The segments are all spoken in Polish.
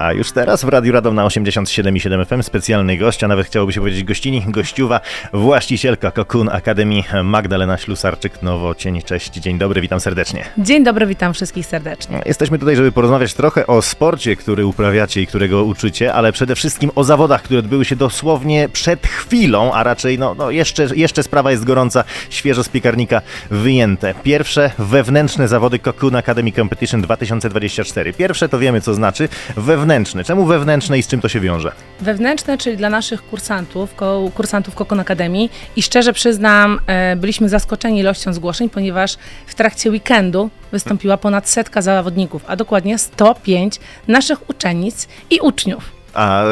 A już teraz w Radiu Radom na 87,7 FM specjalny gość, a nawet chciałoby się powiedzieć gościni, gościuwa, właścicielka Cocoon Academy Magdalena Ślusarczyk-Nowocień. Cześć, dzień dobry, witam serdecznie. Dzień dobry, witam wszystkich serdecznie. Jesteśmy tutaj, żeby porozmawiać trochę o sporcie, który uprawiacie i którego uczycie, ale przede wszystkim o zawodach, które odbyły się dosłownie przed chwilą, a raczej jeszcze sprawa jest gorąca, świeżo z piekarnika wyjęte. Pierwsze wewnętrzne zawody Cocoon Academy Competition 2024. Pierwsze to wiemy, co znaczy wewnętrzne. Czemu wewnętrzne i z czym to się wiąże? Wewnętrzne, czyli dla naszych kursantów Cocoon Academy i szczerze przyznam, byliśmy zaskoczeni ilością zgłoszeń, ponieważ w trakcie weekendu wystąpiła ponad 100 zawodników, a dokładnie 105 naszych uczennic i uczniów.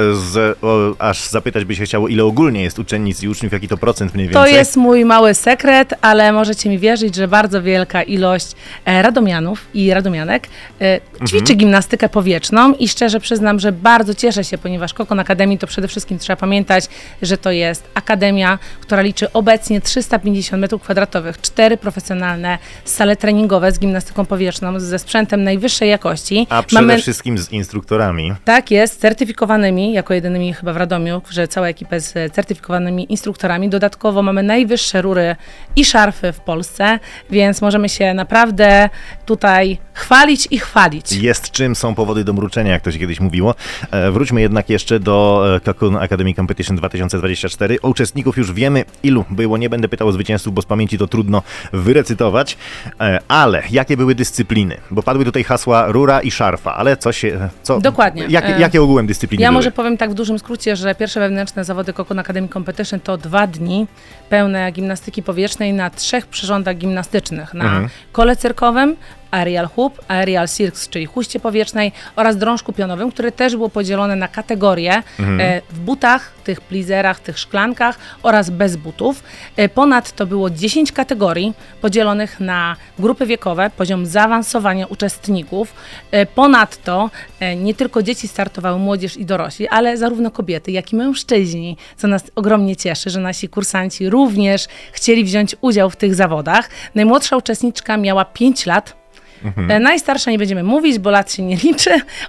Aż zapytać by się chciało, ile ogólnie jest uczennic i uczniów, jaki to procent mniej więcej? To jest mój mały sekret, ale możecie mi wierzyć, że bardzo wielka ilość radomianów i radomianek ćwiczy gimnastykę powietrzną i szczerze przyznam, że bardzo cieszę się, ponieważ Cocoon Academy to przede wszystkim trzeba pamiętać, że to jest akademia, która liczy obecnie 350 m2, 4 profesjonalne sale treningowe z gimnastyką powietrzną, ze sprzętem najwyższej jakości. A przede wszystkim z instruktorami. Tak jest, certyfikowanymi, jako jedynymi chyba w Radomiu, że cała ekipa jest certyfikowanymi instruktorami. Dodatkowo mamy najwyższe rury i szarfy w Polsce, więc możemy się naprawdę tutaj chwalić i chwalić. Jest czym, są powody do mruczenia, jak to się kiedyś mówiło. Wróćmy jednak jeszcze do Cocoon Academy Competition 2024. O uczestników już wiemy, ilu było. Nie będę pytał o zwycięzców, bo z pamięci to trudno wyrecytować. Ale jakie były dyscypliny? Bo padły tutaj hasła rura i szarfa, ale Dokładnie. Jakie ogółem dyscypliny Ja były? może powiem tak w dużym skrócie, że pierwsze wewnętrzne zawody Cocoon Academy Competition to 2 dni pełne gimnastyki powietrznej na 3 przyrządach gimnastycznych. Na kole cyrkowym, aerial hoop, aerial circus, czyli huście powietrznej oraz drążku pionowym, które też było podzielone na kategorie w butach, tych plizerach, tych szklankach oraz bez butów. Ponadto było 10 kategorii podzielonych na grupy wiekowe, poziom zaawansowania uczestników. Ponadto nie tylko dzieci startowały, młodzież i dorośli, ale zarówno kobiety, jak i mężczyźni, co nas ogromnie cieszy, że nasi kursanci również chcieli wziąć udział w tych zawodach. Najmłodsza uczestniczka miała 5 lat. Najstarsza nie będziemy mówić, bo lat się nie liczy,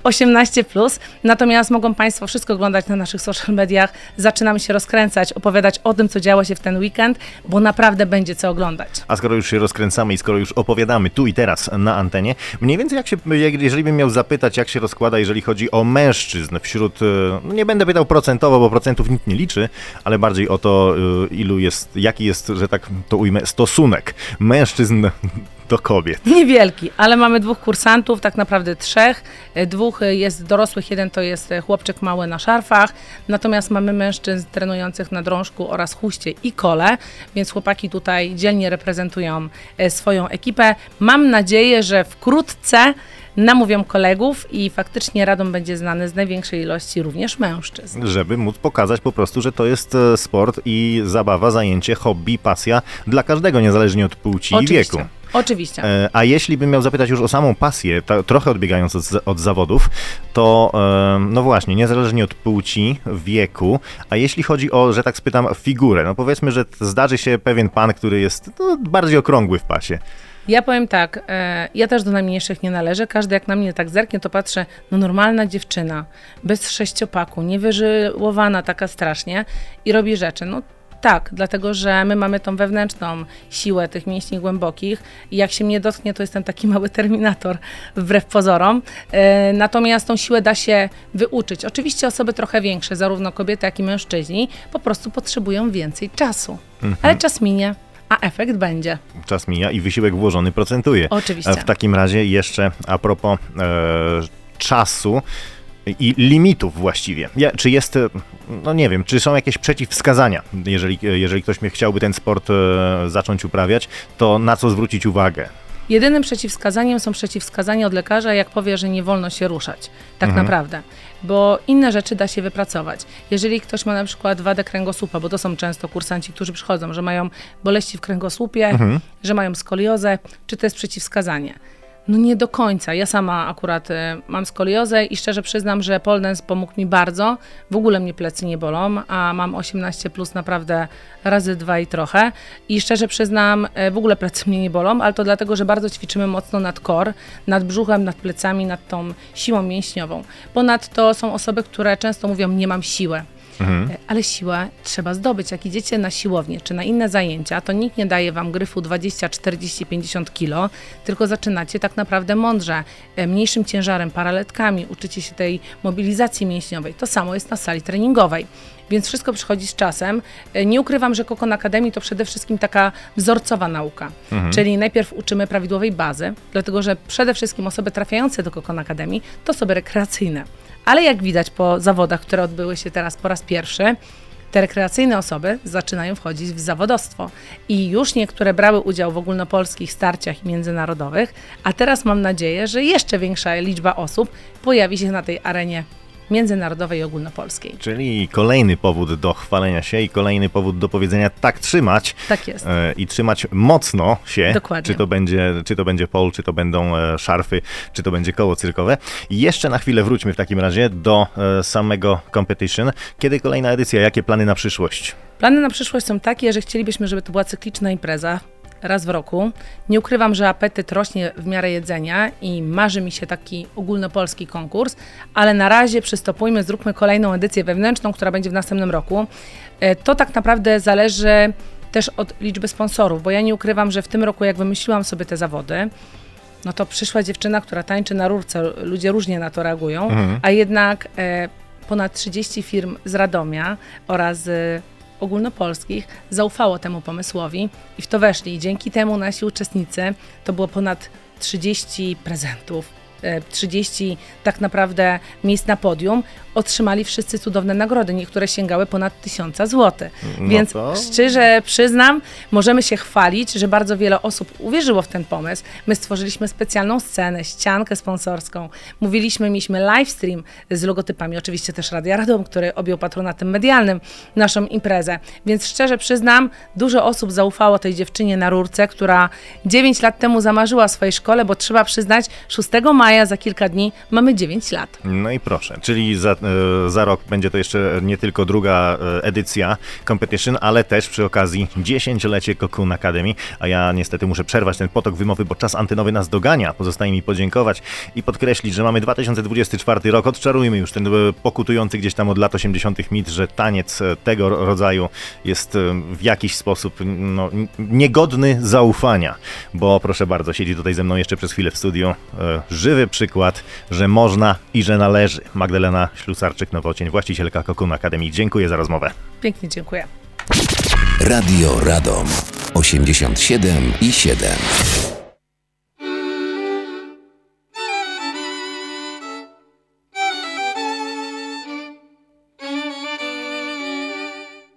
18+, natomiast mogą Państwo wszystko oglądać na naszych social mediach. Zaczynamy się rozkręcać, opowiadać o tym, co działo się w ten weekend, bo naprawdę będzie co oglądać. A skoro już się rozkręcamy i skoro już opowiadamy tu i teraz na antenie, mniej więcej jeżeli bym miał zapytać, jak się rozkłada, jeżeli chodzi o mężczyzn wśród, nie będę pytał procentowo, bo procentów nikt nie liczy, ale bardziej o to, jaki jest, że tak to ujmę, stosunek mężczyzn do kobiet. Niewielki, ale mamy 2 kursantów, tak naprawdę 3. 2 jest dorosłych, 1 to jest chłopczyk mały na szarfach, natomiast mamy mężczyzn trenujących na drążku oraz huście i kole, więc chłopaki tutaj dzielnie reprezentują swoją ekipę. Mam nadzieję, że wkrótce namówią kolegów i faktycznie Radom będzie znany z największej ilości również mężczyzn. Żeby móc pokazać po prostu, że to jest sport i zabawa, zajęcie, hobby, pasja dla każdego, niezależnie od płci i wieku. Oczywiście. A jeśli bym miał zapytać już o samą pasję, trochę odbiegając od zawodów, to no właśnie, niezależnie od płci, wieku, a jeśli chodzi o, że tak spytam, figurę, no powiedzmy, że zdarzy się pewien pan, który jest bardziej okrągły w pasie. Ja powiem tak, ja też do najmniejszych nie należę, każdy jak na mnie tak zerknie, to patrzę, no normalna dziewczyna, bez 6-paku, niewyżyłowana taka strasznie i robi rzeczy, no tak, dlatego, że my mamy tą wewnętrzną siłę tych mięśni głębokich i jak się mnie dotknie, to jestem taki mały terminator, wbrew pozorom. Natomiast tą siłę da się wyuczyć. Oczywiście osoby trochę większe, zarówno kobiety, jak i mężczyźni, po prostu potrzebują więcej czasu. Ale czas minie, a efekt będzie. Czas mija i wysiłek włożony procentuje. Oczywiście. W takim razie jeszcze a propos czasu i limitów właściwie. Czy jest, no nie wiem, czy są jakieś przeciwwskazania, jeżeli ktoś chciałby ten sport zacząć uprawiać, to na co zwrócić uwagę? Jedynym przeciwwskazaniem są przeciwwskazania od lekarza, jak powie, że nie wolno się ruszać, tak naprawdę, bo inne rzeczy da się wypracować. Jeżeli ktoś ma na przykład wadę kręgosłupa, bo to są często kursanci, którzy przychodzą, że mają boleści w kręgosłupie, że mają skoliozę, czy to jest przeciwwskazanie. No nie do końca. Ja sama akurat mam skoliozę i szczerze przyznam, że pole dance pomógł mi bardzo. W ogóle mnie plecy nie bolą, a mam 18 plus naprawdę razy 2 i trochę. I szczerze przyznam, w ogóle plecy mnie nie bolą, ale to dlatego, że bardzo ćwiczymy mocno nad core, nad brzuchem, nad plecami, nad tą siłą mięśniową. Ponadto są osoby, które często mówią, nie mam siły. Ale siłę trzeba zdobyć. Jak idziecie na siłownię czy na inne zajęcia, to nikt nie daje wam gryfu 20, 40, 50 kilo, tylko zaczynacie tak naprawdę mądrze, mniejszym ciężarem, paraletkami, uczycie się tej mobilizacji mięśniowej. To samo jest na sali treningowej. Więc wszystko przychodzi z czasem. Nie ukrywam, że Coco Academy to przede wszystkim taka wzorcowa nauka. Czyli najpierw uczymy prawidłowej bazy, dlatego że przede wszystkim osoby trafiające do Coco Academy to osoby rekreacyjne. Ale jak widać po zawodach, które odbyły się teraz po raz pierwszy, te rekreacyjne osoby zaczynają wchodzić w zawodowstwo. I już niektóre brały udział w ogólnopolskich starciach międzynarodowych, a teraz mam nadzieję, że jeszcze większa liczba osób pojawi się na tej arenie międzynarodowej i ogólnopolskiej. Czyli kolejny powód do chwalenia się i kolejny powód do powiedzenia tak trzymać. Tak jest. I trzymać mocno się. Dokładnie. Czy to będzie pole, czy to będą szarfy, czy to będzie koło cyrkowe. I jeszcze na chwilę wróćmy w takim razie do samego competition. Kiedy kolejna edycja? Jakie plany na przyszłość? Plany na przyszłość są takie, że chcielibyśmy, żeby to była cykliczna impreza. Raz w roku. Nie ukrywam, że apetyt rośnie w miarę jedzenia i marzy mi się taki ogólnopolski konkurs, ale na razie przystopujmy, zróbmy kolejną edycję wewnętrzną, która będzie w następnym roku. To tak naprawdę zależy też od liczby sponsorów, bo ja nie ukrywam, że w tym roku, jak wymyśliłam sobie te zawody, no to przyszła dziewczyna, która tańczy na rurce, ludzie różnie na to reagują, a jednak ponad 30 firm z Radomia oraz ogólnopolskich zaufało temu pomysłowi i w to weszli. I dzięki temu nasi uczestnicy, to było ponad 30 prezentów, 30 tak naprawdę miejsc na podium, otrzymali wszyscy cudowne nagrody. Niektóre sięgały ponad 1000 zł. No Więc to... szczerze przyznam, możemy się chwalić, że bardzo wiele osób uwierzyło w ten pomysł. My stworzyliśmy specjalną scenę, ściankę sponsorską. Mieliśmy livestream z logotypami, oczywiście też Radia Radom, który objął patronatem medialnym naszą imprezę. Więc szczerze przyznam, dużo osób zaufało tej dziewczynie na rurce, która 9 lat temu zamarzyła o swojej szkole, bo trzeba przyznać, 6 maja za kilka dni mamy 9 lat. No i proszę, czyli za rok będzie to jeszcze nie tylko druga edycja competition, ale też przy okazji 10-lecie Coco Academy, a ja niestety muszę przerwać ten potok wymowy, bo czas antenowy nas dogania. Pozostaje mi podziękować i podkreślić, że mamy 2024 rok. Odczarujmy już ten pokutujący gdzieś tam od lat 80. mit, że taniec tego rodzaju jest w jakiś sposób niegodny zaufania, bo proszę bardzo, siedzi tutaj ze mną jeszcze przez chwilę w studiu żywy przykład, że można i że należy. Magdalena Ślusarczyk-Nowocień, właścicielka Coco Academy. Dziękuję za rozmowę. Pięknie dziękuję. Radio Radom 87,7.